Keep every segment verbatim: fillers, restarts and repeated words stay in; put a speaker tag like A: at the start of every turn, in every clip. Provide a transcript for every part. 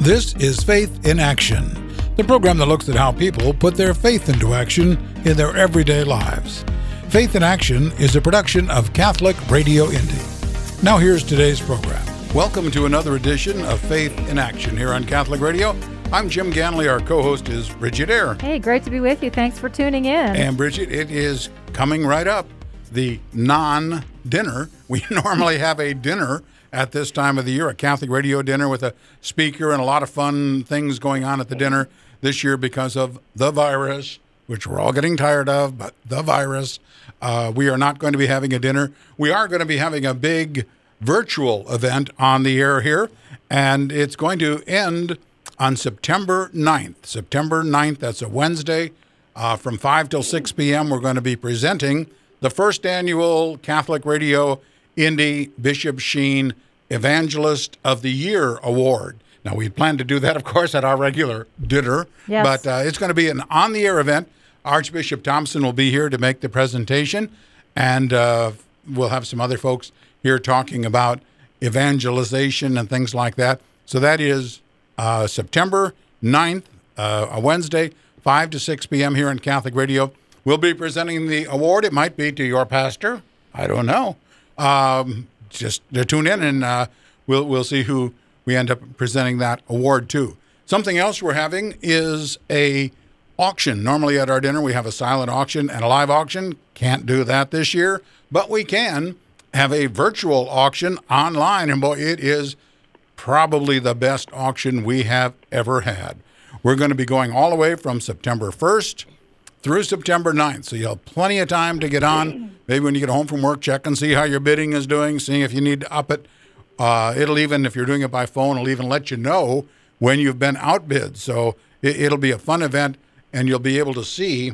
A: This is Faith in Action, the program that looks at how people put their faith into action in their everyday lives. Faith in Action is a production of Catholic Radio Indy. Now here's today's program. Welcome to another edition of Faith in Action here on Catholic Radio. I'm Jim Ganley. Our co-host is Bridget Eyre.
B: Hey, great to be with you. Thanks for tuning in.
A: And Bridget, it is coming right up, the non-dinner. We normally have a dinner at this time of the year, a Catholic Radio dinner with a speaker and a lot of fun things going on at the dinner. This year, because of the virus, which we're all getting tired of, but the virus, uh, we are not going to be having a dinner. We are going to be having a big virtual event on the air here, and it's going to end on September ninth. September ninth, that's a Wednesday, uh, from five till six p.m. We're going to be presenting the first annual Catholic Radio Indy Bishop Sheen Evangelist of the Year Award. Now, we plan to do that, of course, at our regular dinner,
B: yes.
A: but uh, it's going to be an on-the-air event. Archbishop Thompson will be here to make the presentation, and uh, we'll have some other folks here talking about evangelization and things like that. So that is uh, September ninth, uh, a Wednesday, five to six p.m. here on Catholic Radio. We'll be presenting the award. It might be to your pastor. I don't know. Um, just to tune in, and uh, we'll we'll see who we end up presenting that award to. Something else we're having is a auction. Normally at our dinner we have a silent auction and a live auction. Can't do that this year, but we can have a virtual auction online, and boy, it is probably the best auction we have ever had. We're going to be going all the way from September first through September ninth, so you'll have plenty of time to get on. Maybe when you get home from work, check and see how your bidding is doing, seeing if you need to up it. Uh, it'll even, if you're doing it by phone, it'll even let you know when you've been outbid. So it, it'll be a fun event, and you'll be able to see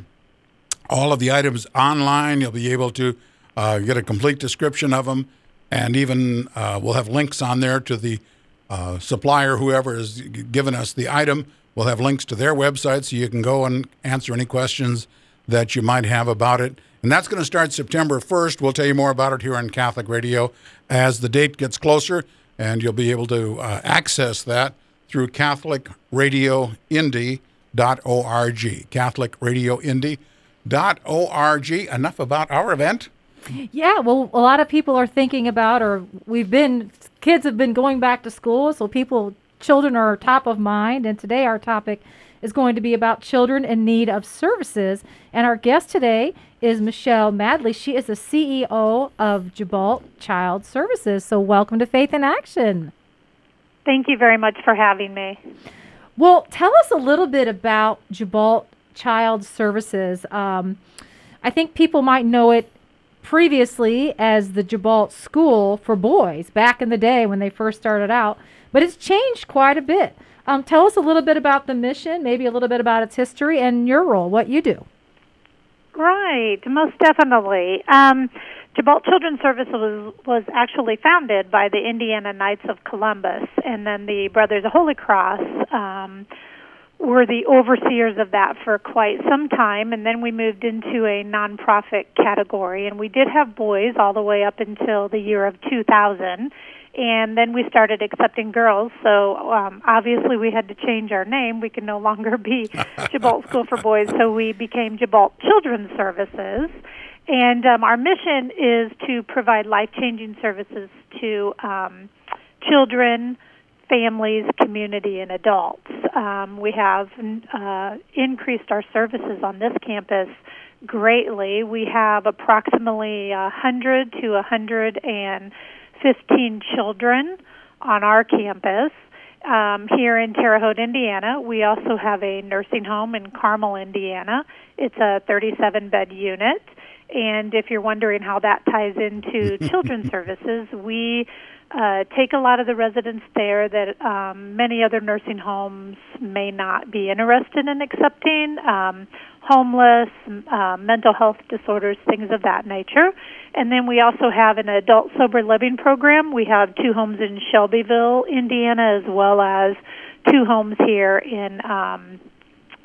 A: all of the items online. You'll be able to uh, get a complete description of them, and even uh, we'll have links on there to the uh, supplier, whoever has given us the item. We'll have links to their website so you can go and answer any questions that you might have about it. And that's going to start September first. We'll tell you more about it here on Catholic Radio as the date gets closer, and you'll be able to uh, access that through Catholic Radio Indy dot org. Catholic Radio Indy dot org. Enough about our event.
B: Yeah, well, a lot of people are thinking about, or we've been, kids have been going back to school, so people, children are top of mind, and today our topic is going to be about children in need of services. And our guest today is Michelle Madley. She is the C E O of Gibault Child Services. So welcome to Faith in Action.
C: Thank you very much for having me.
B: Well, tell us a little bit about Gibault Child Services. Um, I think people might know it previously as the Gibault School for Boys back in the day when they first started out, but it's changed quite a bit. Um, tell us a little bit about the mission, maybe a little bit about its history and your role, what you do.
C: Right, most definitely. Um, Gibault Children's Services was, was actually founded by the Indiana Knights of Columbus, and then the Brothers of Holy Cross um, were the overseers of that for quite some time, and then we moved into a nonprofit category, and we did have boys all the way up until the year of two thousand. And then we started accepting girls, so um, obviously we had to change our name. We could no longer be Gibault School for Boys, so we became Gibault Children's Services. And um, our mission is to provide life-changing services to um, children, families, community, and adults. Um, we have uh, increased our services on this campus greatly. We have approximately one hundred to one hundred fifteen children on our campus. Um, here in Terre Haute, Indiana, we also have a nursing home in Carmel, Indiana. It's a thirty-seven bed unit. And if you're wondering how that ties into children's services, we uh, take a lot of the residents there that um, many other nursing homes may not be interested in accepting, um, homeless, uh, mental health disorders, things of that nature. And then we also have an adult sober living program. We have two homes in Shelbyville, Indiana, as well as two homes here in um,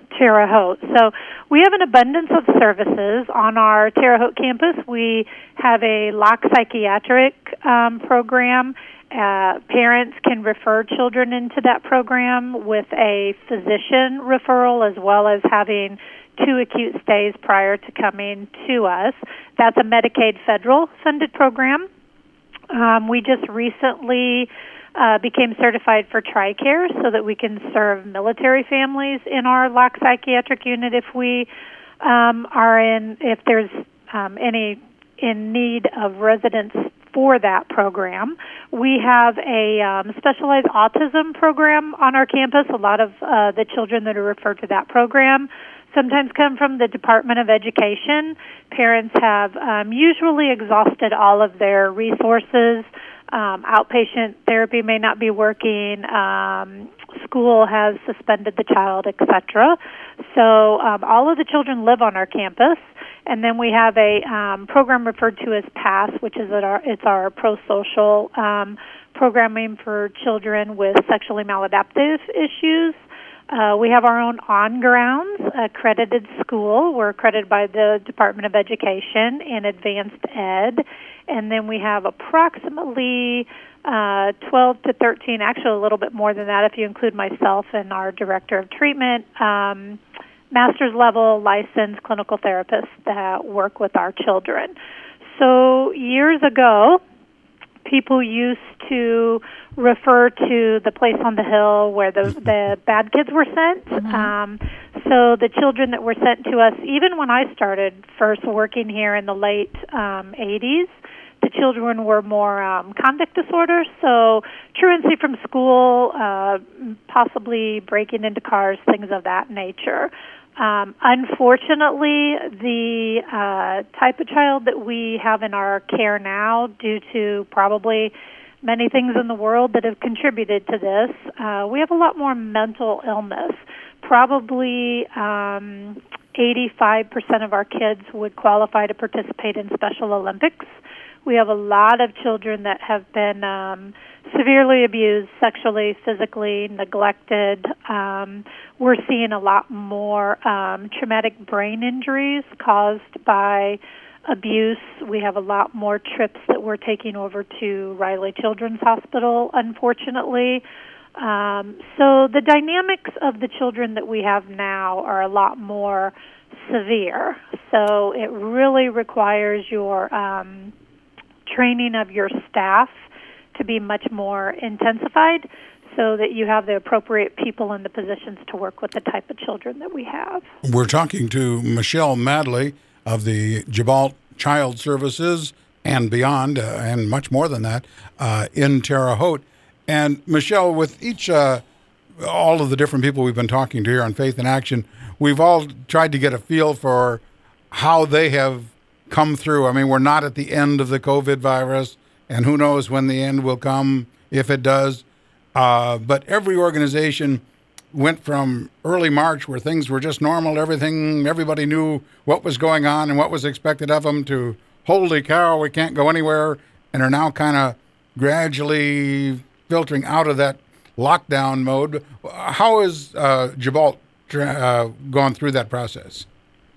C: Terre Haute. So we have an abundance of services on our Terre Haute campus. We have a Locke psychiatric um, program. Uh, parents can refer children into that program with a physician referral, as well as having two acute stays prior to coming to us. That's a Medicaid federal funded program. Um, we just recently uh, became certified for TRICARE so that we can serve military families in our Locke psychiatric unit if we um, are in, if there's um, any in need of residents for that program. We have a um, specialized autism program on our campus. A lot of uh, the children that are referred to that program sometimes come from the Department of Education. Parents have um, usually exhausted all of their resources. Um, outpatient therapy may not be working. Um, school has suspended the child, et cetera. So um, all of the children live on our campus. And then we have a um, program referred to as PASS, which is our, it's our pro-social um, programming for children with sexually maladaptive issues. Uh, we have our own on-grounds accredited school. We're accredited by the Department of Education in advanced ed. And then we have approximately uh, twelve to thirteen, actually a little bit more than that if you include myself and our director of treatment, um, master's level licensed clinical therapists that work with our children. So years ago, people used to refer to the place on the hill where the, the bad kids were sent. Mm-hmm. Um, so the children that were sent to us, even when I started first working here in the late um, eighties, the children were more um, conduct disorders, so truancy from school, uh, possibly breaking into cars, things of that nature. Um, unfortunately, the uh, type of child that we have in our care now, due to probably many things in the world that have contributed to this, uh, we have a lot more mental illness. Probably um, eighty-five percent of our kids would qualify to participate in Special Olympics. We have a lot of children that have been um, severely abused sexually, physically, neglected. Um, we're seeing a lot more um, traumatic brain injuries caused by abuse. We have a lot more trips that we're taking over to Riley Children's Hospital, unfortunately. Um, so the dynamics of the children that we have now are a lot more severe. So it really requires your um, training of your staff to be much more intensified so that you have the appropriate people in the positions to work with the type of children that we have.
A: We're talking to Michelle Madley of the Gibault Child Services and beyond, uh, and much more than that, uh, in Terre Haute. And Michelle, with each, uh, all of the different people we've been talking to here on Faith in Action, we've all tried to get a feel for how they have come through. I mean, we're not at the end of the COVID virus, and who knows when the end will come, if it does. Uh, but every organization went from early March, where things were just normal, everything, everybody knew what was going on and what was expected of them, to holy cow, we can't go anywhere, and are now kind of gradually filtering out of that lockdown mode. How has uh, Gibault uh, gone through that process?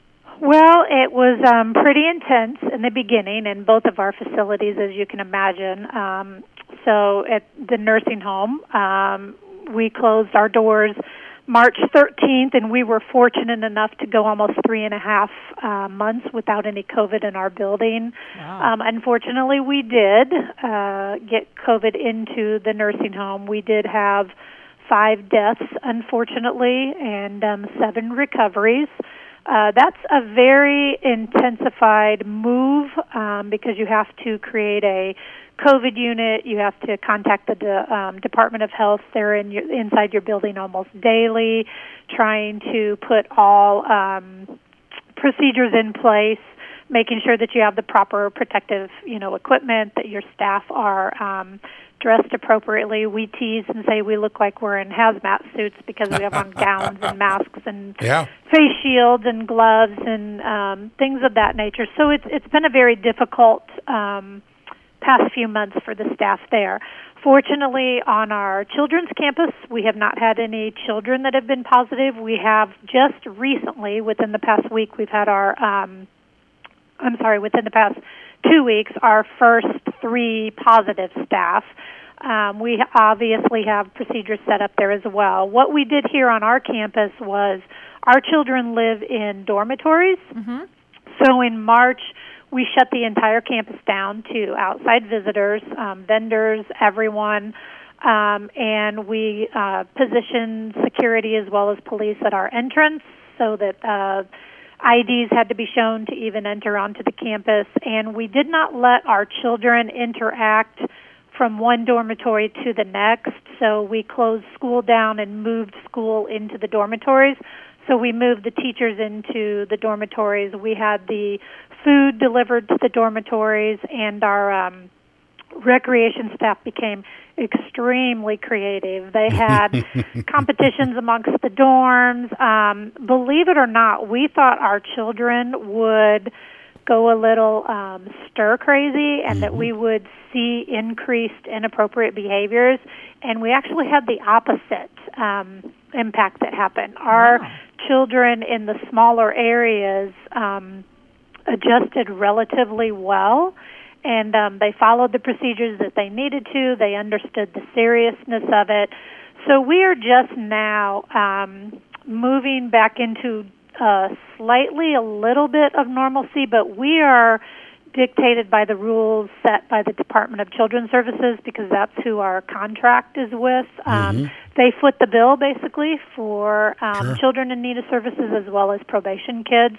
C: Well, it was um, pretty intense in the beginning in both of our facilities, as you can imagine. Um, so at the nursing home, um, we closed our doors March thirteenth, and we were fortunate enough to go almost three and a half uh, months without any COVID in our building. Wow. Um, unfortunately, we did uh, get COVID into the nursing home. We did have five deaths, unfortunately, and um, seven recoveries. Uh, that's a very intensified move um, because you have to create a COVID unit. You have to contact the de- um, Department of Health. They're in your, inside your building almost daily, trying to put all um, procedures in place, making sure that you have the proper protective, you know, equipment, that your staff are um, dressed appropriately. We tease and say we look like we're in hazmat suits because we have on gowns and masks and
A: yeah.
C: face shields and gloves and um, things of that nature. So it's it's been a very difficult um, past few months for the staff there. Fortunately, on our children's campus, We have not had any children that have been positive. We have just recently, within the past week, we've had our, um, I'm sorry, within the past two weeks, our first three positive staff. Um, we obviously have procedures set up there as well. What we did here on our campus was our children live in dormitories. Mm-hmm. So in March, we shut the entire campus down to outside visitors, um, vendors, everyone, um, and we uh, positioned security as well as police at our entrance so that uh, I Ds had to be shown to even enter onto the campus, and we did not let our children interact from one dormitory to the next, so we closed school down and moved school into the dormitories. So we moved the teachers into the dormitories. We had the food delivered to the dormitories, and our um, recreation staff became extremely creative. They had competitions amongst the dorms. Um, believe it or not, we thought our children would go a little um, stir crazy and mm-hmm. that we would see increased inappropriate behaviors, and we actually had the opposite um, impact that happened. Our wow. children in the smaller areas um, adjusted relatively well, and um, they followed the procedures that they needed to. They understood the seriousness of it. So we are just now um, moving back into uh, slightly a little bit of normalcy, but we are dictated by the rules set by the Department of Children's Services because that's who our contract is with. Mm-hmm. Um, they foot the bill, basically, for um, sure. children in need of services as well as probation kids.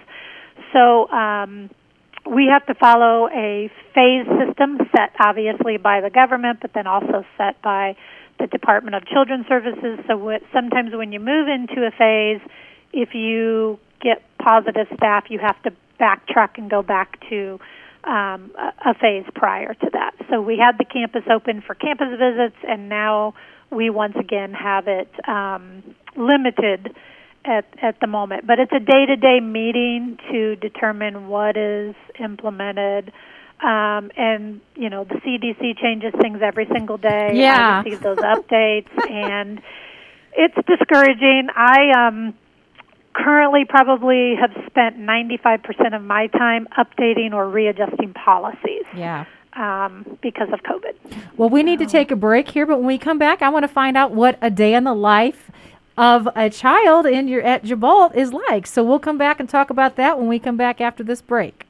C: So um, we have to follow a phase system set, obviously, by the government, but then also set by the Department of Children's Services. So w- sometimes when you move into a phase, if you get positive staff, you have to backtrack and go back to um, a, a phase prior to that. So we had the campus open for campus visits, and now we once again have it um, limited at at the moment. But it's a day-to-day meeting to determine what is implemented. Um, and, you know, the C D C changes things every single day.
B: Yeah.
C: I receive those updates, and it's discouraging. I um, currently probably have spent ninety-five percent of my time updating or readjusting policies.
B: Yeah.
C: Um, because of COVID.
B: Well, we need to take a break here, but when we come back, I want to find out what a day in the life of a child in your at Gibault is like. So we'll come back and talk about that when we come back after this break.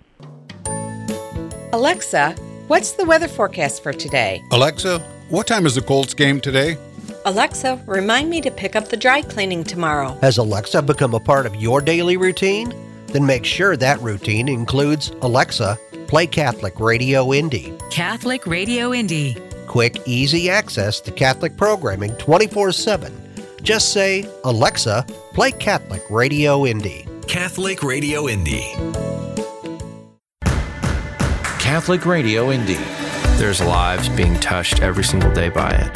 D: Alexa, what's the weather forecast for today?
A: Alexa, what time is the Colts game today?
D: Alexa, remind me to pick up the dry cleaning tomorrow.
E: Has Alexa become a part of your daily routine? Then make sure that routine includes Alexa, play Catholic Radio Indy.
F: Catholic Radio Indy.
E: Quick, easy access to Catholic programming twenty-four seven. Just say, Alexa, play Catholic Radio Indy.
F: Catholic Radio Indy.
G: Catholic Radio Indy.
H: There's lives being touched every single day by it.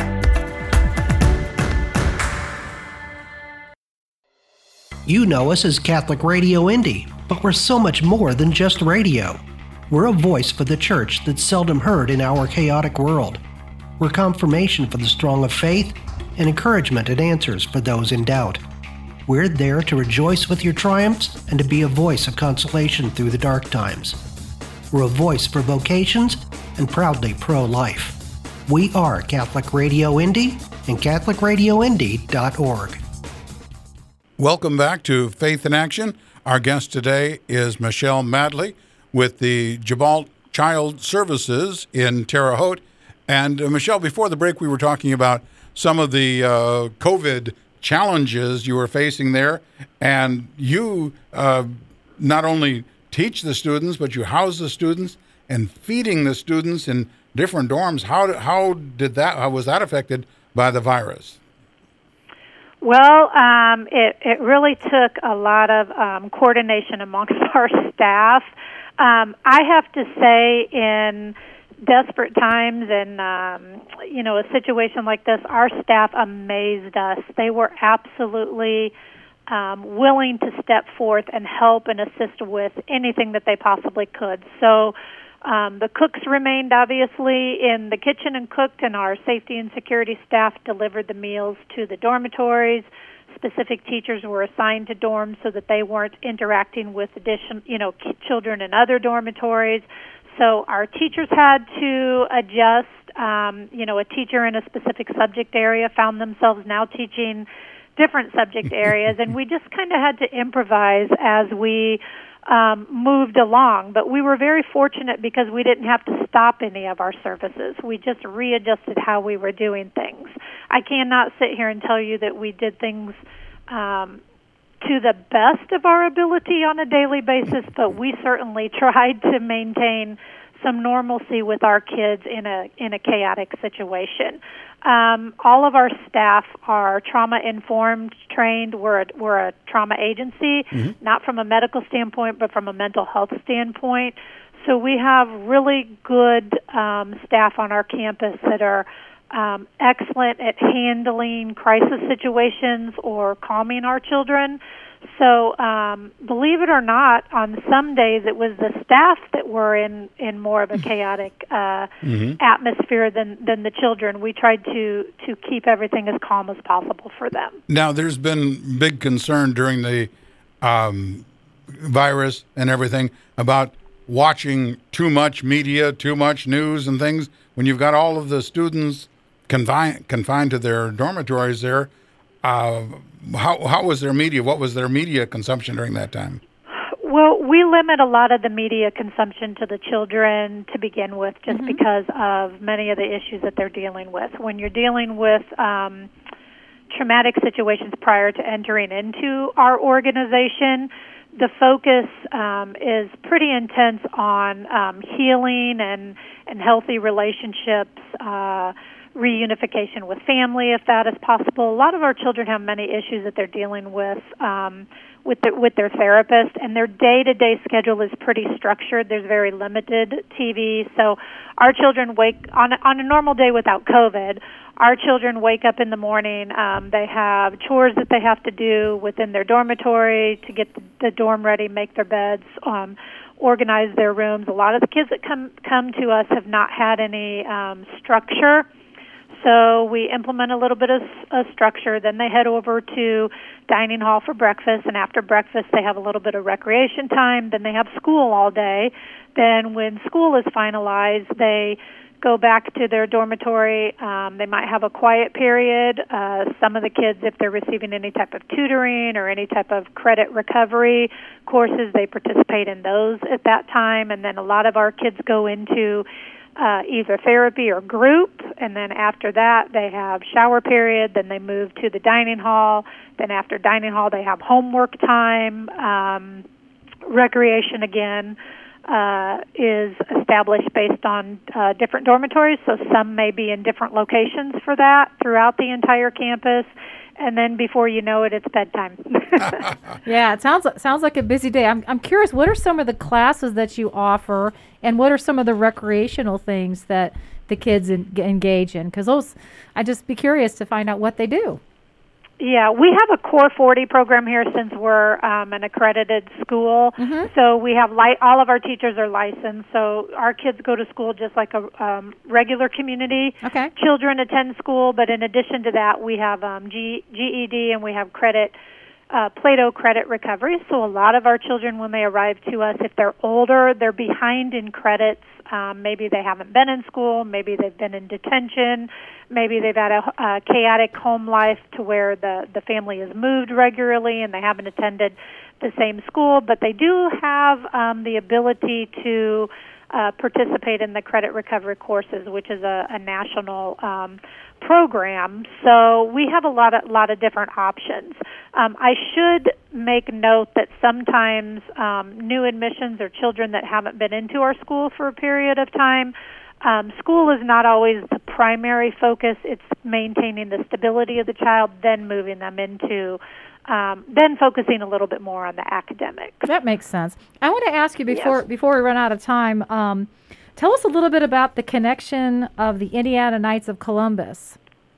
E: You know us as Catholic Radio Indy, but we're so much more than just radio. We're a voice for the church that's seldom heard in our chaotic world. We're confirmation for the strong of faith and encouragement and answers for those in doubt. We're there to rejoice with your triumphs and to be a voice of consolation through the dark times. We're a voice for vocations and proudly pro-life. We are Catholic Radio Indy and Catholic Radio Indy dot org.
A: Welcome back to Faith in Action. Our guest today is Michelle Madley with the Gibault Child Services in Terre Haute. And uh, Michelle, before the break, we were talking about some of the uh, COVID challenges you were facing there. And you uh, not only teach the students, but you house the students and feeding the students in different dorms. How, how did that, how was that affected by the virus?
C: Well, um, it, it really took a lot of um, coordination amongst our staff. Um, I have to say, in desperate times and, um, you know, a situation like this, our staff amazed us. They were absolutely um, willing to step forth and help and assist with anything that they possibly could. So Um, the cooks remained obviously in the kitchen and cooked, and our safety and security staff delivered the meals to the dormitories. Specific teachers were assigned to dorms so that they weren't interacting with addition, you know, children in other dormitories. So our teachers had to adjust. Um, you know, a teacher in a specific subject area found themselves now teaching different subject areas, and we just kind of had to improvise as we um, moved along. But we were very fortunate because we didn't have to stop any of our services. We just readjusted how we were doing things. I cannot sit here and tell you that we did things um, to the best of our ability on a daily basis, but we certainly tried to maintain some normalcy with our kids in a in a chaotic situation. Um, all of our staff are trauma-informed, trained. We're a, we're a trauma agency, mm-hmm. not from a medical standpoint, but from a mental health standpoint. So we have really good um, staff on our campus that are um, excellent at handling crisis situations or calming our children. So, um, believe it or not, on some days it was the staff that were in, in more of a chaotic uh, mm-hmm. atmosphere than, than the children. We tried to, to keep everything as calm as possible for them.
A: Now, there's been big concern during the um, virus and everything about watching too much media, too much news and things. When you've got all of the students confined, confined to their dormitories there, uh, How how was their media? What was their media consumption during that time?
C: Well, we limit a lot of the media consumption to the children to begin with, just mm-hmm. because of many of the issues that they're dealing with. When you're dealing with um, traumatic situations prior to entering into our organization, the focus um, is pretty intense on um, healing and, and healthy relationships, uh, reunification with family, if that is possible. A lot of our children have many issues that they're dealing with um, with, the, with their therapist, and their day-to-day schedule is pretty structured. There's very limited T V. So our children wake, on a, on a normal day without COVID, our children wake up in the morning. Um, they have chores that they have to do within their dormitory to get the, the dorm ready, make their beds, um, organize their rooms. A lot of the kids that come, come to us have not had any um, structure. So we implement a little bit of a structure. Then they head over to dining hall for breakfast, and after breakfast they have a little bit of recreation time. Then they have school all day. Then when school is finalized, they go back to their dormitory. Um, they might have a quiet period. Uh, some of the kids, if they're receiving any type of tutoring or any type of credit recovery courses, they participate in those at that time. And then a lot of our kids go into Uh, either therapy or group, and then after that they have shower period, then they move to the dining hall, then after dining hall they have homework time. Um, recreation again uh, is established based on uh, different dormitories, so some may be in different locations for that throughout the entire campus. And then before you know it, it's bedtime.
B: Yeah, it sounds sounds like a busy day. I'm I'm curious, what are some of the classes that you offer, and what are some of the recreational things that the kids in, engage in? Because those, I'd just be curious to find out what they do.
C: Yeah, we have a Core forty program here since we're um, an accredited school. Mm-hmm. So we have li- all of our teachers are licensed. So our kids go to school just like a um, regular community.
B: Okay.
C: Children attend school, but in addition to that, we have um, G- GED and we have credit, uh, Plato credit recovery. So a lot of our children, when they arrive to us, if they're older, they're behind in credits. Um, maybe they haven't been in school. Maybe they've been in detention. Maybe they've had a, a chaotic home life to where the, the family has moved regularly and they haven't attended the same school. But they do have um, the ability to uh, participate in the credit recovery courses, which is a, a national um, program. So we have a lot of lot of different options. Um, I should make note that sometimes um, new admissions or children that haven't been into our school for a period of time, um, school is not always the primary focus. It's maintaining the stability of the child, then moving them into, um, then focusing a little bit more on the academics.
B: That makes sense. I want to ask you before
C: Yes.
B: before we run out of time, um, tell us a little bit about the connection of the Indiana Knights of Columbus.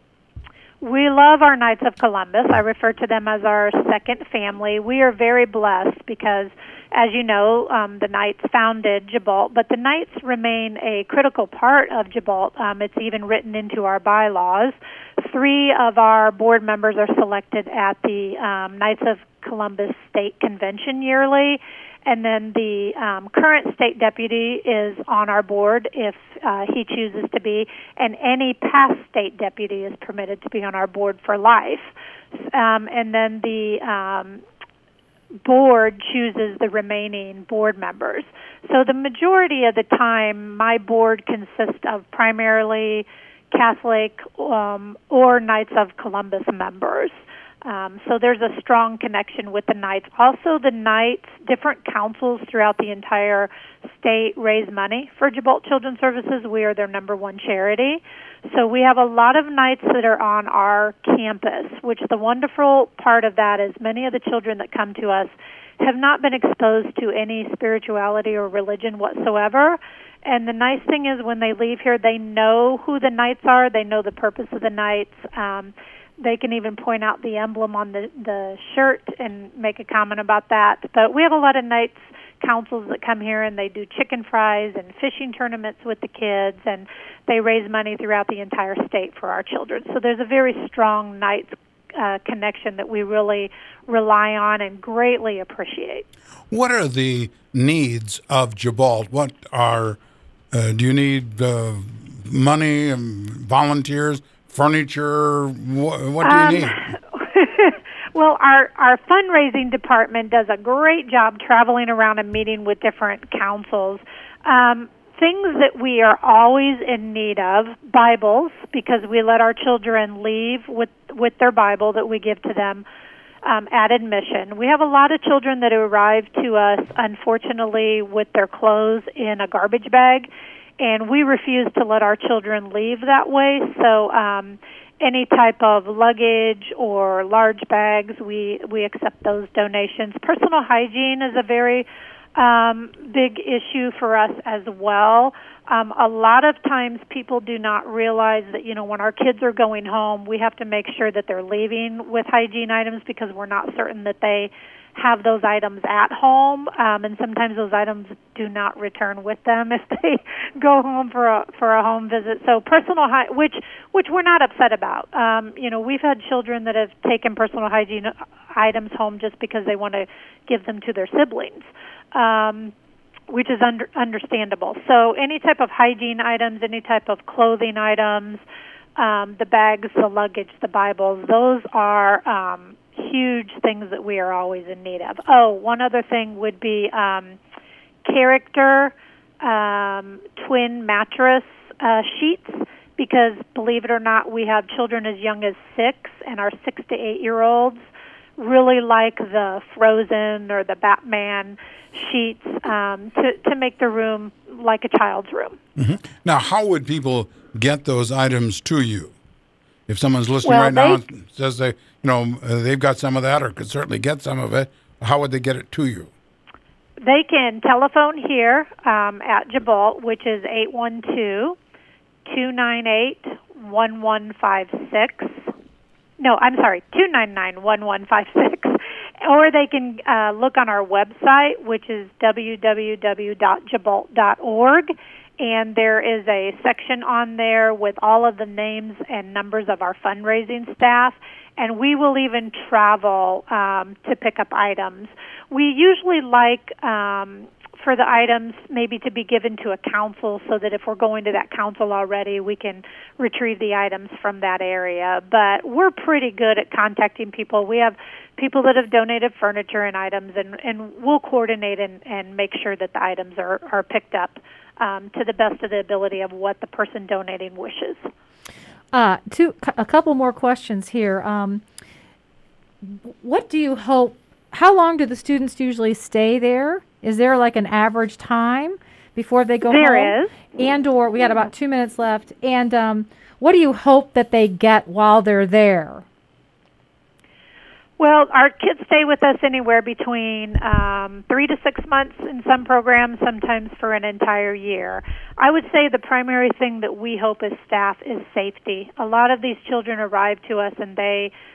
C: We love our Knights of Columbus. I refer to them as our second family. We are very blessed because as you know, um, the Knights founded Gibault, but the Knights remain a critical part of Gibault. Um, it's even written into our bylaws. Three of our board members are selected at the um, Knights of Columbus State Convention yearly, and then the um, current state deputy is on our board if uh, he chooses to be, and any past state deputy is permitted to be on our board for life. Um, and then the um, board chooses the remaining board members. So the majority of the time, my board consists of primarily Catholic um, or Knights of Columbus members. Um, so there's a strong connection with the Knights. Also, the Knights, different councils throughout the entire state raise money for Gibault Children's Services. We are their number one charity. So we have a lot of Knights that are on our campus, which the wonderful part of that is many of the children that come to us have not been exposed to any spirituality or religion whatsoever. And the nice thing is when they leave here, they know who the Knights are. They know the purpose of the Knights. Um, They can even point out the emblem on the, the shirt and make a comment about that. But we have a lot of Knights councils that come here, and they do chicken fries and fishing tournaments with the kids, and they raise money throughout the entire state for our children. So there's a very strong Knights uh, connection that we really rely on and greatly appreciate.
A: What are the needs of Gibault? What are, uh, do you need uh, money and volunteers? Furniture, what, what do you um, need?
C: Well, our, our fundraising department does a great job traveling around and meeting with different councils. Um, things that we are always in need of, Bibles, because we let our children leave with, with their Bible that we give to them um, at admission. We have a lot of children that arrive to us, unfortunately, with their clothes in a garbage bag, and we refuse to let our children leave that way. So um, any type of luggage or large bags, we, we accept those donations. Personal hygiene is a very um, big issue for us as well. Um, a lot of times people do not realize that, you know, when our kids are going home, we have to make sure that they're leaving with hygiene items because we're not certain that they have those items at home, um, and sometimes those items do not return with them if they go home for a for a home visit. So personal hy- which which we're not upset about. Um, you know, we've had children that have taken personal hygiene items home just because they want to give them to their siblings, um, which is under, understandable. So any type of hygiene items, any type of clothing items, um, the bags, the luggage, the Bibles, those are um, huge things that we are always in need of. Oh, one other thing would be um, character um, twin mattress uh, sheets, because believe it or not, we have children as young as six, and our six to eight year olds really like the Frozen or the Batman sheets um, to, to make the room like a child's room.
A: Mm-hmm. Now, how would people get those items to you? If someone's listening
C: well,
A: right now
C: they,
A: and says they, you know, uh, they've got some of that or could certainly get some of it, how would they get it to you?
C: They can telephone here um, at Gibault, which is eight one two, two nine eight, one one five six. No, I'm sorry, two nine nine, one one five six. Or they can uh, look on our website, which is w w w dot gibault dot org. And there is a section on there with all of the names and numbers of our fundraising staff, and we will even travel um, to pick up items. We usually like um, for the items maybe to be given to a council so that if we're going to that council already, we can retrieve the items from that area. But we're pretty good at contacting people. We have people that have donated furniture and items, and, and we'll coordinate and, and make sure that the items are, are picked up Um, to the best of the ability of what the person donating wishes.
B: Uh, two, a couple more questions here. Um, what do you hope, how long do the students usually stay there? Is there like an average time before they go
C: there
B: home?
C: There is.
B: And or, we got about two minutes left. And um, what do you hope that they get while they're there?
C: Well, our kids stay with us anywhere between um, three to six months in some programs, sometimes for an entire year. I would say the primary thing that we hope as staff is safety. A lot of these children arrive to us and they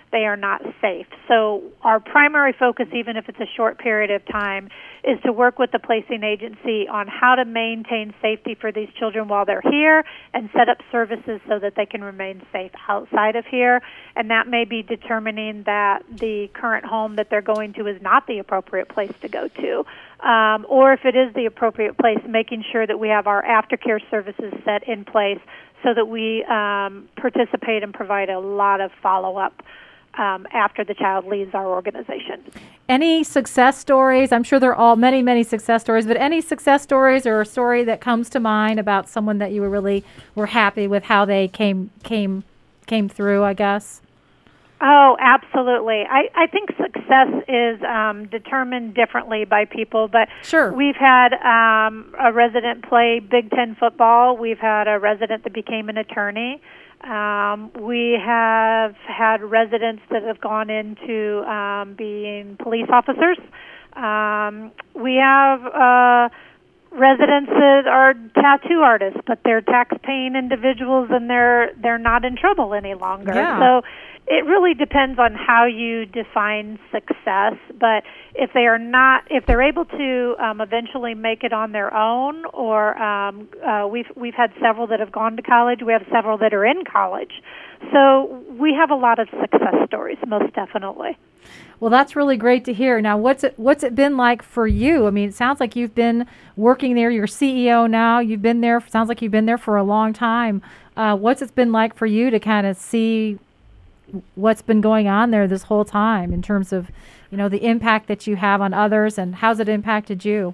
C: they are not safe. So our primary focus, even if it's a short period of time, is to work with the placing agency on how to maintain safety for these children while they're here and set up services so that they can remain safe outside of here. And that may be determining that the current home that they're going to is not the appropriate place to go to. Um, or if it is the appropriate place, making sure that we have our aftercare services set in place so that we um, participate and provide a lot of follow-up um, after the child leaves our organization.
B: Any success stories? I'm sure there are all many, many success stories, but any success stories or a story that comes to mind about someone that you were really were happy with how they came came came through, I guess?
C: Oh, absolutely. I, I think success is um, determined differently by people, but
B: sure.
C: We've had um, a resident play Big Ten football. We've had a resident that became an attorney. Um, we have had residents that have gone into um, being police officers. Um, we have uh, residents that are tattoo artists, but they're tax-paying individuals and they're they're not in trouble any longer.
B: Yeah.
C: So it really depends on how you define success, but if they are not, if they're able to um, eventually make it on their own, or um, uh, we've we've had several that have gone to college, we have several that are in college, so we have a lot of success stories, most definitely.
B: Well, that's really great to hear. Now, what's it what's it been like for you? I mean, it sounds like you've been working there. You're C E O now. You've been there. Sounds like you've been there for a long time. Uh, what's it been like for you to kind of see what's been going on there this whole time in terms of, you know, the impact that you have on others, and how's it impacted you?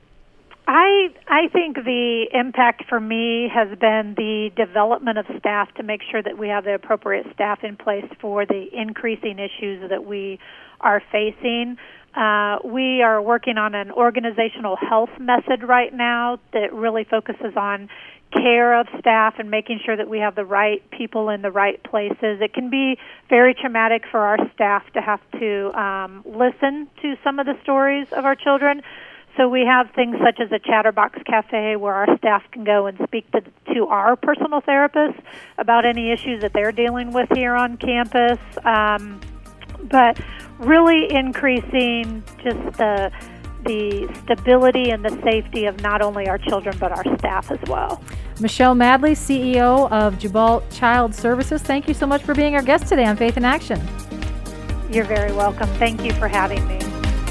C: I I think the impact for me has been the development of staff to make sure that we have the appropriate staff in place for the increasing issues that we are facing. Uh, we are working on an organizational health method right now that really focuses on care of staff and making sure that we have the right people in the right places. It can be very traumatic for our staff to have to um, listen to some of the stories of our children. So we have things such as a Chatterbox Cafe where our staff can go and speak to, to our personal therapists about any issues that they're dealing with here on campus. Um, but really increasing just the the stability and the safety of not only our children but our staff as well.
B: Michelle Madley, C E O of Gibault Child Services, thank you so much for being our guest today on Faith in Action.
C: You're very welcome. Thank you for having me.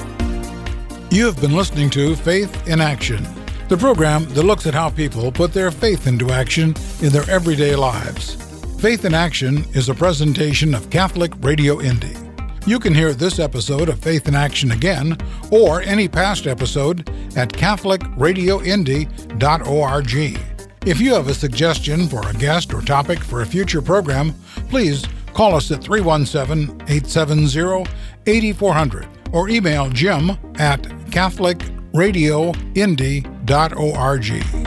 A: You have been listening to Faith in Action, the program that looks at how people put their faith into action in their everyday lives. Faith in Action is a presentation of Catholic Radio Indy. You can hear this episode of Faith in Action again, or any past episode, at catholic radio indy dot org. If you have a suggestion for a guest or topic for a future program, please call us at three one seven, eight seven zero, eight four zero zero or email Jim at catholic radio indy dot org.